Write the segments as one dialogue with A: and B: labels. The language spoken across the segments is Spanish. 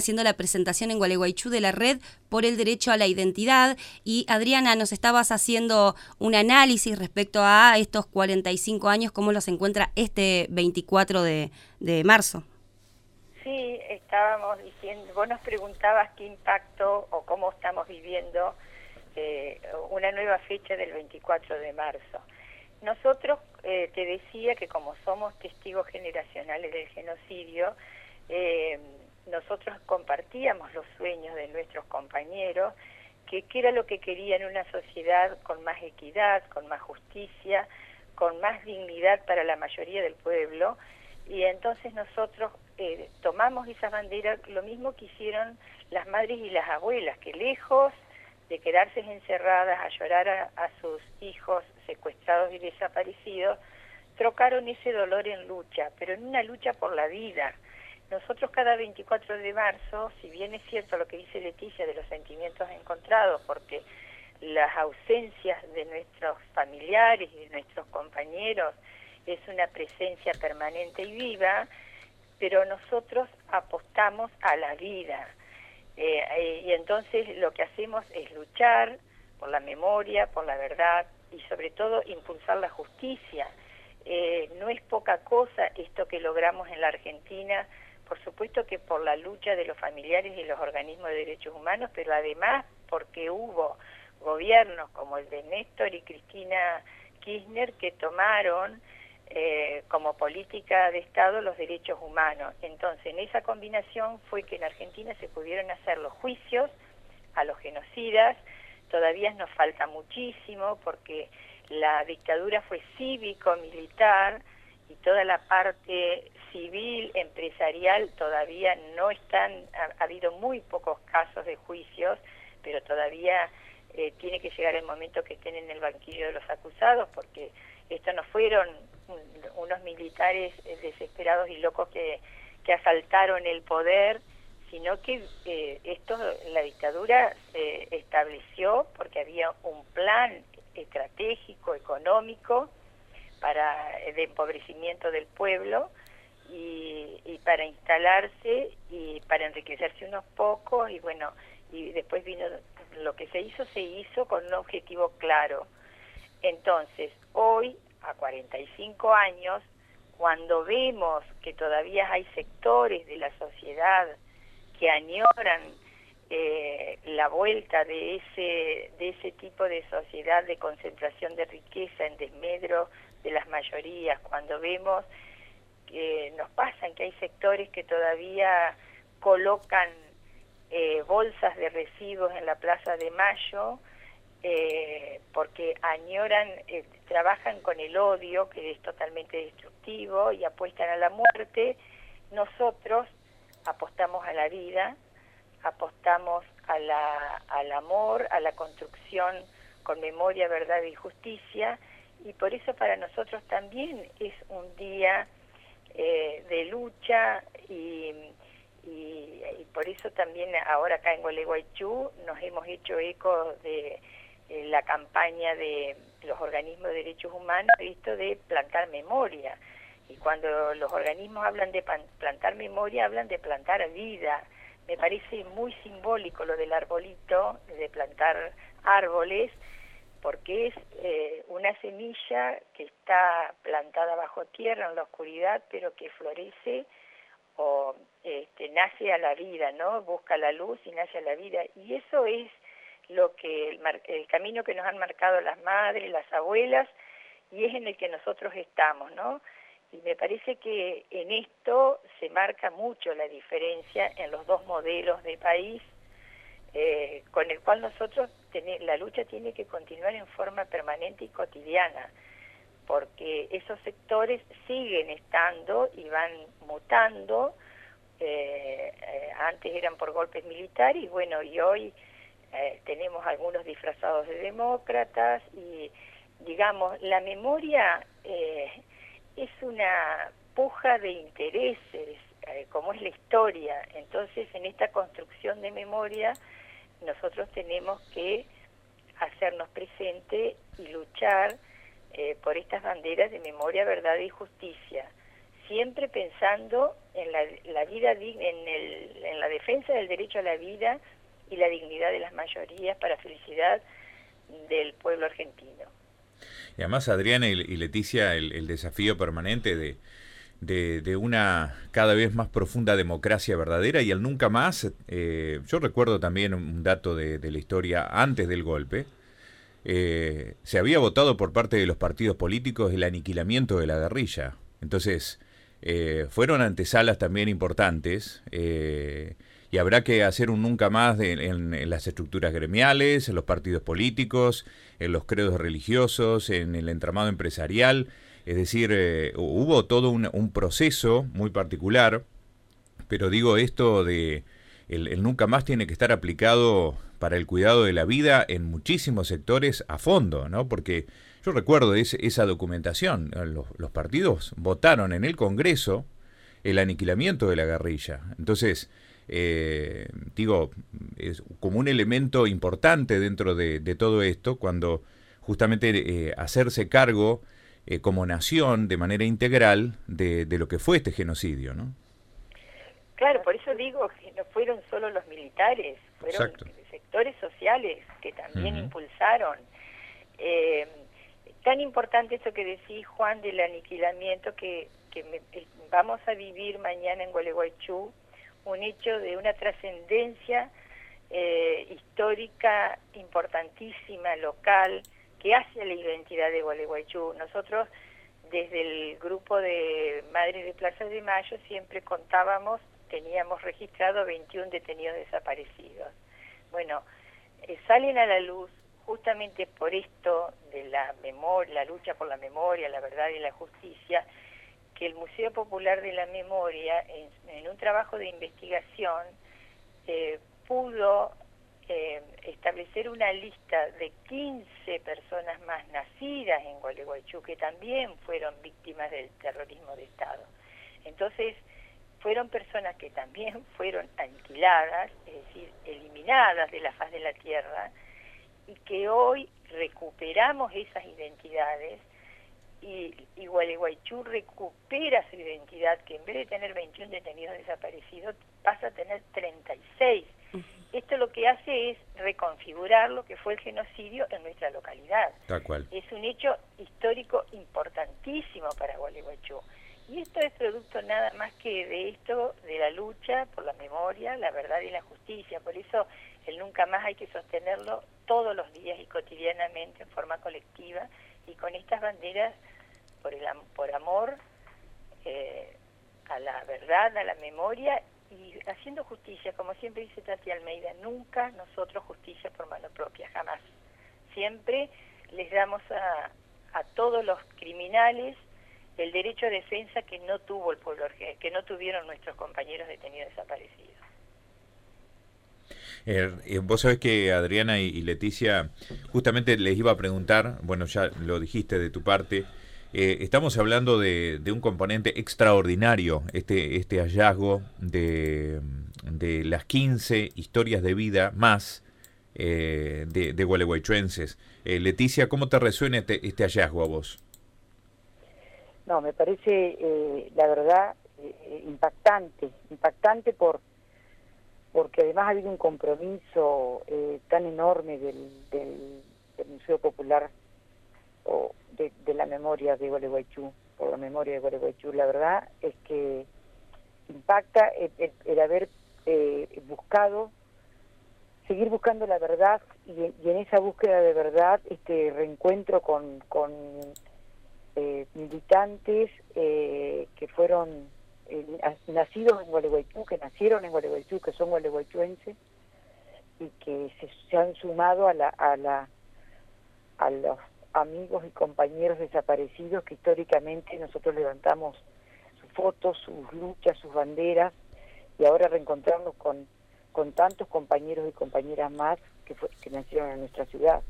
A: haciendo la presentación en Gualeguaychú de la Red por el Derecho a la Identidad. Y Adriana, nos estabas haciendo un análisis respecto a estos 45 años, cómo los encuentra este 24 de marzo.
B: Sí, estábamos diciendo, vos nos preguntabas qué impacto o cómo estamos viviendo una nueva fecha del 24 de marzo. Nosotros, te decía que como somos testigos generacionales del genocidio, nosotros compartíamos los sueños de nuestros compañeros, que era lo que querían una sociedad con más equidad, con más justicia, con más dignidad para la mayoría del pueblo, y entonces nosotros tomamos esas banderas, lo mismo que hicieron las madres y las abuelas, que lejos de quedarse encerradas a llorar a sus hijos secuestrados y desaparecidos, trocaron ese dolor en lucha, pero en una lucha por la vida. Nosotros cada 24 de marzo, si bien es cierto lo que dice Leticia de los sentimientos encontrados, porque las ausencias de nuestros familiares y de nuestros compañeros es una presencia permanente y viva, pero nosotros apostamos a la vida. Y entonces lo que hacemos es luchar por la memoria, por la verdad y sobre todo impulsar la justicia. No es poca cosa esto que logramos en la Argentina, por supuesto que por la lucha de los familiares y los organismos de derechos humanos, pero además porque hubo gobiernos como el de Néstor y Cristina Kirchner que tomaron como política de Estado los derechos humanos. Entonces, en esa combinación fue que en Argentina se pudieron hacer los juicios a los genocidas. Todavía nos falta muchísimo porque la dictadura fue cívico-militar y toda la parte civil, empresarial, todavía no están, ha habido muy pocos casos de juicios, pero todavía tiene que llegar el momento que estén en el banquillo de los acusados, porque estos no fueron unos militares desesperados y locos que asaltaron el poder, sino que la dictadura se estableció porque había un plan estratégico, económico, de empobrecimiento del pueblo y para instalarse y para enriquecerse unos pocos, y bueno, y después vino lo que se hizo con un objetivo claro. Entonces, hoy, a 45 años, cuando vemos que todavía hay sectores de la sociedad que añoran la vuelta de ese tipo de sociedad de concentración de riqueza en desmedro de las mayorías, cuando vemos que nos pasan que hay sectores que todavía colocan bolsas de residuos en la Plaza de Mayo, porque añoran, trabajan con el odio, que es totalmente destructivo, y apuestan a la muerte. Nosotros apostamos a la vida, apostamos al amor, a la construcción con memoria, verdad y justicia, y por eso para nosotros también es un día de lucha, y por eso también ahora acá en Gualeguaychú nos hemos hecho eco de la campaña de los organismos de derechos humanos, esto de plantar memoria. Y cuando los organismos hablan de plantar memoria, hablan de plantar vida. Me parece muy simbólico lo del arbolito, de plantar árboles, porque es una semilla que está plantada bajo tierra en la oscuridad, pero que florece o nace a la vida, ¿no? Busca la luz y nace a la vida. Y eso es lo que el camino que nos han marcado las madres, las abuelas, y es en el que nosotros estamos, ¿no? Y me parece que en esto se marca mucho la diferencia en los dos modelos de país, con el cual nosotros la lucha tiene que continuar en forma permanente y cotidiana, porque esos sectores siguen estando y van mutando. Antes eran por golpes militares, y bueno, y hoy tenemos algunos disfrazados de demócratas, y digamos, la memoria es una puja de intereses, como es la historia. Entonces, en esta construcción de memoria, nosotros tenemos que hacernos presente y luchar por estas banderas de memoria, verdad y justicia. siempre pensando en la vida, en la defensa del derecho a la vida y la dignidad de las mayorías para felicidad del pueblo argentino.
C: Y además, Adriana y Leticia, el desafío permanente de una cada vez más profunda democracia verdadera y el nunca más. Yo recuerdo también un dato de la historia antes del golpe. Se había votado por parte de los partidos políticos el aniquilamiento de la guerrilla. Entonces, fueron antesalas también importantes, y habrá que hacer un nunca más en las estructuras gremiales, en los partidos políticos, en los credos religiosos, en el entramado empresarial. Es decir, hubo todo un proceso muy particular, pero digo esto de el nunca más tiene que estar aplicado para el cuidado de la vida en muchísimos sectores a fondo, ¿no? Porque yo recuerdo esa documentación, los partidos votaron en el Congreso el aniquilamiento de la guerrilla. Entonces, digo, es como un elemento importante dentro de todo esto, cuando justamente hacerse cargo como nación de manera integral de lo que fue este genocidio, ¿no?
B: Claro, por eso digo que no fueron solo los militares, fueron
C: Exacto.
B: sectores sociales que también impulsaron. Tan importante eso que decís, Juan, del aniquilamiento, que vamos a vivir mañana en Gualeguaychú un hecho de una trascendencia histórica importantísima, local, que hace la identidad de Gualeguaychú. Nosotros, desde el grupo de Madres de Plaza de Mayo, siempre teníamos registrado 21 detenidos desaparecidos. Bueno, salen a la luz justamente por esto de la memoria, la lucha por la memoria, la verdad y la justicia, que el Museo Popular de la Memoria, en un trabajo de investigación, pudo establecer una lista de 15 personas más nacidas en Gualeguaychú que también fueron víctimas del terrorismo de Estado. Entonces, fueron personas que también fueron aniquiladas, es decir, eliminadas de la faz de la tierra, y que hoy recuperamos esas identidades, y Gualeguaychú recupera su identidad, que en vez de tener 21 detenidos desaparecidos, pasa a tener 36. Esto lo que hace es reconfigurar lo que fue el genocidio en nuestra localidad.
C: Tal cual.
B: Es un hecho histórico importantísimo para Gualeguaychú. Y esto es producto nada más que de esto, de la lucha por la memoria, la verdad y la justicia. Por eso el nunca más hay que sostenerlo todos los días y cotidianamente en forma colectiva, y con estas banderas por amor a la verdad, a la memoria, y haciendo justicia, como siempre dice Tati Almeida, nunca nosotros justicia por mano propia, jamás. Siempre les damos a todos los criminales el derecho a defensa que no tuvo el pueblo, que no tuvieron nuestros compañeros detenidos desaparecidos.
C: Vos sabés que Adriana y Leticia, justamente les iba a preguntar, bueno, ya lo dijiste de tu parte, estamos hablando de un componente extraordinario, este hallazgo de las 15 historias de vida más de gualeguaychuenses. Leticia, ¿cómo te resuena este hallazgo a vos?
D: No, me parece, la verdad, impactante porque además ha habido un compromiso tan enorme del Museo Popular o de la memoria de Gualeguaychú, por la memoria de Gualeguaychú. La verdad es que impacta el haber seguir buscando la verdad, y en esa búsqueda de verdad, este reencuentro con militantes que fueron nacidos en Gualeguaychú, que nacieron en Gualeguaychú, que son gualeguaychuenses, y que se han sumado a los amigos y compañeros desaparecidos que históricamente nosotros levantamos sus fotos, sus luchas, sus banderas, y ahora reencontrarnos con tantos compañeros y compañeras más que nacieron en nuestra ciudad.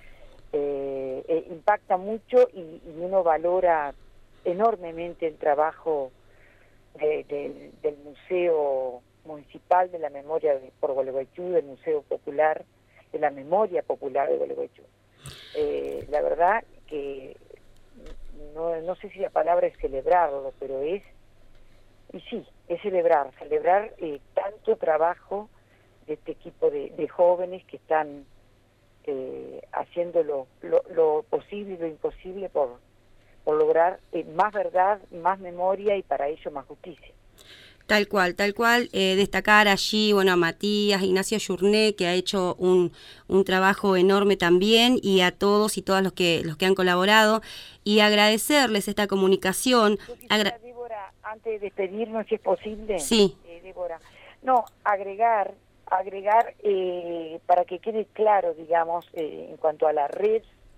D: Impacta mucho, y uno valora enormemente el trabajo del Museo Municipal de la Memoria por Gualeguaychú, del Museo Popular de la Memoria Popular de Gualeguaychú. La verdad que no sé si la palabra es celebrarlo, pero es y sí, es celebrar tanto trabajo de este equipo de jóvenes que están haciendo lo posible y lo imposible por lograr más verdad, más memoria y para ello más justicia.
A: Tal cual, destacar allí, bueno, a Matías, Ignacio Journé, que ha hecho un trabajo enorme también, y a todos y todas los que han colaborado, y agradecerles esta comunicación.
D: Débora, antes de despedirnos, si es posible,
A: sí.
D: Débora, no, agregar para que quede claro, digamos, en cuanto a la red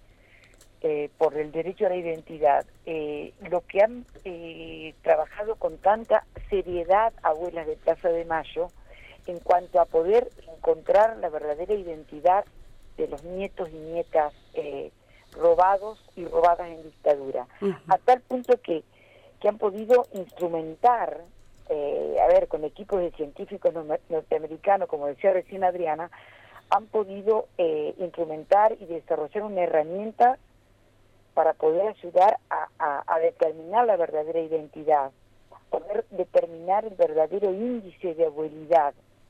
D: por el derecho a la identidad, lo que han trabajado con tanta seriedad abuelas de Plaza de Mayo en cuanto a poder encontrar la verdadera identidad de los nietos y nietas robados y robadas en dictadura, a tal punto que han podido instrumentar, con equipos de científicos norteamericanos, como decía recién Adriana, han podido instrumentar y desarrollar una herramienta para poder ayudar a determinar la verdadera identidad, poder determinar el verdadero índice de abuelidad.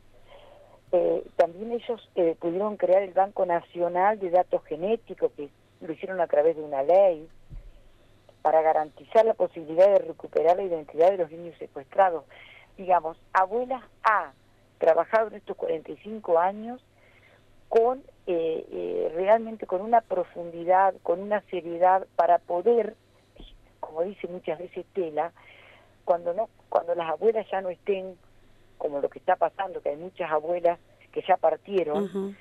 D: También ellos pudieron crear el Banco Nacional de Datos Genéticos, que lo hicieron a través de una ley, para garantizar la posibilidad de recuperar la identidad de los niños secuestrados. Digamos, Abuelas ha trabajado en estos 45 años con realmente con una profundidad, con una seriedad, para poder, como dice muchas veces Tela, cuando las abuelas ya no estén, como lo que está pasando, que hay muchas abuelas que ya partieron,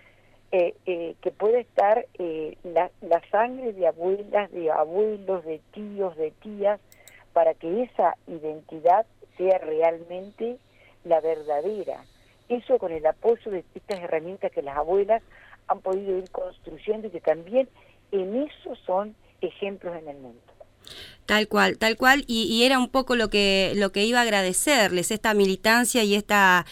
D: que pueda estar la sangre de abuelas, de abuelos, de tíos, de tías, para que esa identidad sea realmente la verdadera. Eso con el apoyo de estas herramientas que las abuelas han podido ir construyendo y que también en eso son ejemplos en el mundo.
A: Tal cual, y era un poco lo que iba a agradecerles, esta militancia y esta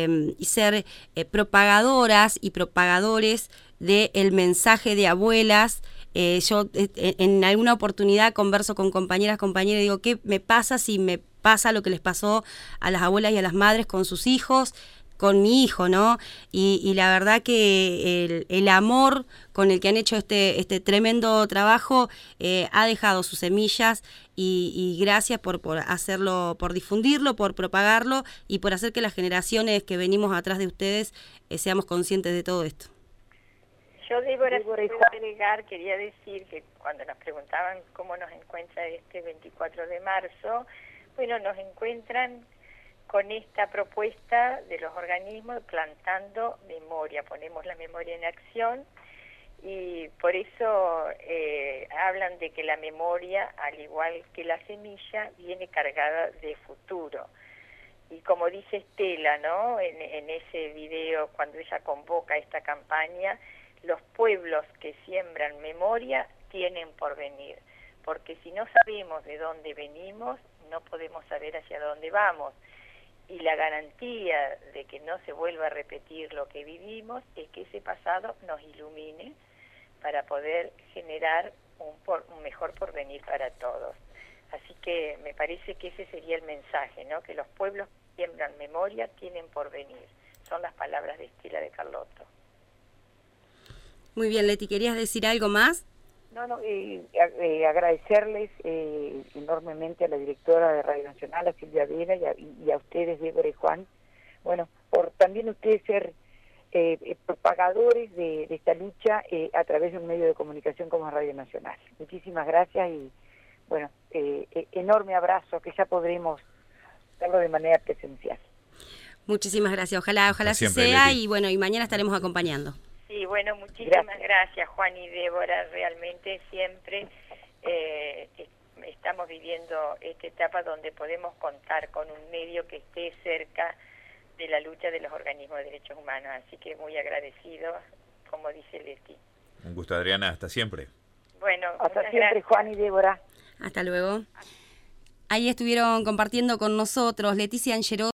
A: ser propagadoras y propagadores del mensaje de abuelas. Yo en alguna oportunidad converso con compañeras y digo, ¿qué me pasa si me pasa lo que les pasó a las abuelas y a las madres con sus hijos, con mi hijo, ¿no? Y la verdad que el amor con el que han hecho este tremendo trabajo ha dejado sus semillas, y gracias por hacerlo, por difundirlo, por propagarlo y por hacer que las generaciones que venimos atrás de ustedes seamos conscientes de todo esto.
B: Yo, Débora, quería decir que cuando nos preguntaban cómo nos encuentra este 24 de marzo, bueno, nos encuentran con esta propuesta de los organismos plantando memoria. Ponemos la memoria en acción, y por eso hablan de que la memoria, al igual que la semilla, viene cargada de futuro. Y como dice Estela, ¿no?, en ese video, cuando ella convoca esta campaña, los pueblos que siembran memoria tienen por venir, porque si no sabemos de dónde venimos, no podemos saber hacia dónde vamos. Y la garantía de que no se vuelva a repetir lo que vivimos es que ese pasado nos ilumine para poder generar un mejor porvenir para todos. Así que me parece que ese sería el mensaje, ¿no?, que los pueblos que siembran memoria tienen por venir. Son las palabras de Estela de Carlotto.
A: Muy bien, Leti, ¿querías decir algo más?
D: No, agradecerles enormemente a la directora de Radio Nacional, a Silvia Vera, y a ustedes, Débora y Juan, bueno, por también ustedes ser propagadores de esta lucha a través de un medio de comunicación como Radio Nacional. Muchísimas gracias y, bueno, enorme abrazo, que ya podremos hacerlo de manera presencial.
A: Muchísimas gracias, ojalá así
C: siempre,
A: sea,
C: Leti.
A: Y bueno, y mañana estaremos acompañando.
B: Sí, bueno, muchísimas gracias, Juan y Débora. Realmente siempre estamos viviendo esta etapa donde podemos contar con un medio que esté cerca de la lucha de los organismos de derechos humanos. Así que muy agradecidos, como dice Leti.
C: Un gusto, Adriana, hasta siempre.
B: Bueno,
D: hasta siempre, gracias. Juan y Débora.
A: Hasta luego. Ahí estuvieron compartiendo con nosotros Leticia Angeró.